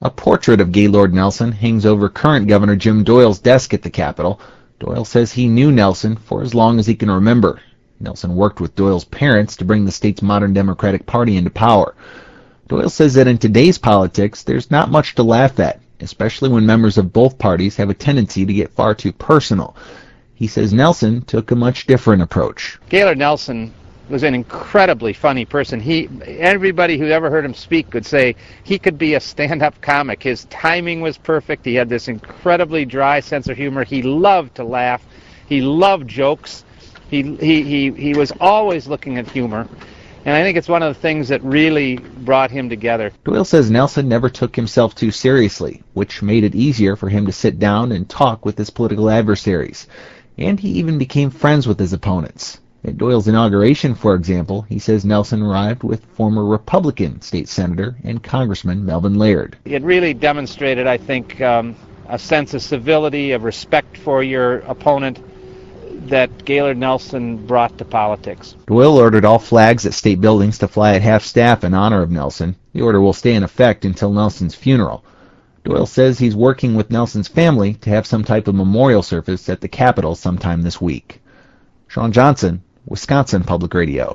A portrait of Gaylord Nelson hangs over current Governor Jim Doyle's desk at the Capitol. Doyle says he knew Nelson for as long as he can remember. Nelson worked with Doyle's parents to bring the state's modern Democratic Party into power. Doyle says that in today's politics, there's not much to laugh at, especially when members of both parties have a tendency to get far too personal. He says Nelson took a much different approach. Gaylord Nelson was an incredibly funny person. Everybody who ever heard him speak could say he could be a stand-up comic. His timing was perfect. He had this incredibly dry sense of humor. He loved to laugh. He loved jokes. He was always looking at humor. And I think it's one of the things that really brought him together. Doyle says Nelson never took himself too seriously, which made it easier for him to sit down and talk with his political adversaries. And he even became friends with his opponents. At Doyle's inauguration, for example, he says Nelson arrived with former Republican state senator and Congressman Melvin Laird. It really demonstrated, I think, a sense of civility, of respect for your opponent that Gaylord Nelson brought to politics. Doyle ordered all flags at state buildings to fly at half-staff in honor of Nelson. The order will stay in effect until Nelson's funeral. Doyle says he's working with Nelson's family to have some type of memorial service at the Capitol sometime this week. Sean Johnson, Wisconsin Public Radio.